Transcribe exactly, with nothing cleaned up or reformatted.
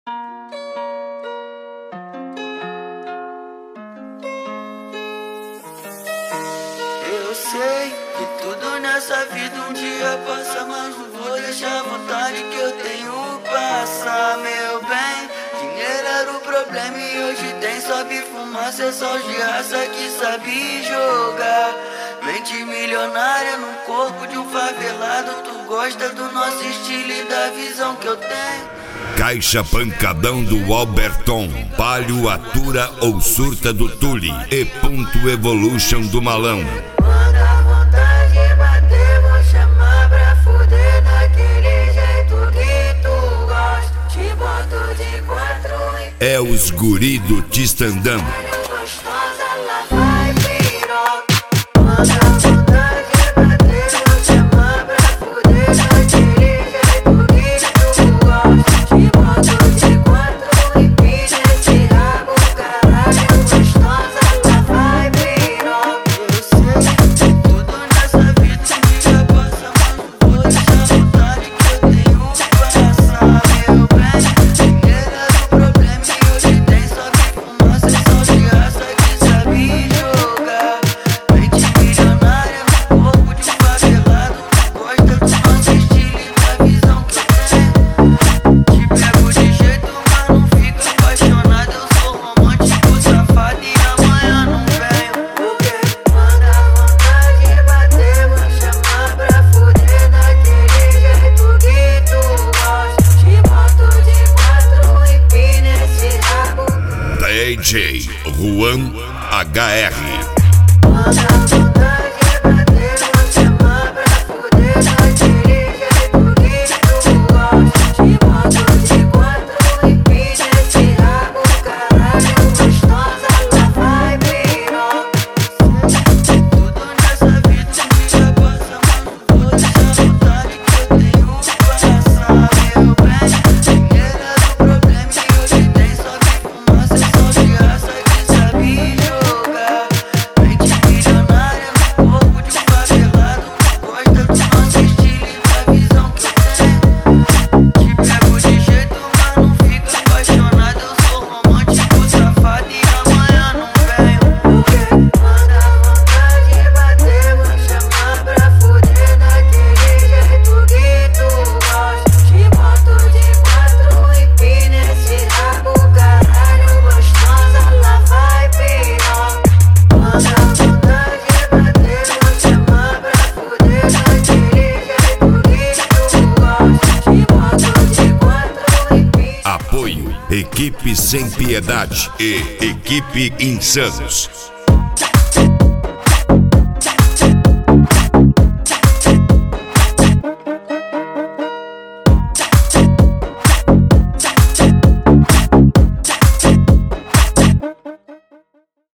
Eu sei que tudo nessa vida um dia passa, mas não vou deixar a vontade que eu tenho passar, meu bem. Dinheiro era o problema e hoje tem, sobe fumaça, é só de raça que sabe jogar. Mente milionária no corpo de um favelado, tu gosta do nosso estilo e da visão que eu tenho. Caixa pancadão do Alberton, Palio Atura ou surta do Tule e ponto Evolution do Malão. Quando a vontade bater, vou chamar pra fuder daquele jeito que tu gosta. Te boto de quatro e É os guri do Tistandão. gostosa, lá vai piroca. Quando a vontade bater, vou chamar pra fuder daquele jeito que tu gosta. Te boto de quatro e pisa esse rabo, caralho, gostosa, lá vai piroca. Eu sei que tudo nessa vida um dia passa, mas não vou deixar a vontade que eu tenho passar, meu bem. Dinheiro era o problema e hoje tem, sobe fumaça, é só de raça que sabe jogar. Mente milionária no corpo de um favelado, tu gosta do nosso estilo e da visão que eu tenho. Te pego de jeito, mas não fico apaixonado. Eu sou romântico, safado e amanhã não venho. Porque quando a vontade bater, vou chamar pra fuder daquele jeito que tu gosta. Te boto de quatro e pina esse rabo. D J Juan H R. Quando a vontade bater, vou chamar pra fuder daquele jeito que tu gosta. Te boto de quatro e pina esse rabo, caralho, gostosa, lá vai piroca. Tudo nessa vida um dia passa, mas não vou deixar a vontade que eu tenho passar, meu bem. Dinheiro era o problema e hoje tem, sobe fumaça, é só de raça que sabe jogar. Mente milionária no corpo de um favelado, tu gosta do nosso estilo e da visão que eu tenho. Te pego de jeito, mas não fico apaixonado. Eu sou romântico, safado e amanhã não venho. Porque quando a vontade bater, vou chamar pra fuder daquele jeito que tu gosta. Te boto de quatro e pina esse rabo, caralho, gostosa, lá vai piroca. Quando a vontade bater, vou chamar pra fuder daquele jeito que tu gosta. Te boto de quatro e pina. Apoio Equipe Sem Piedade e Equipe Insanos.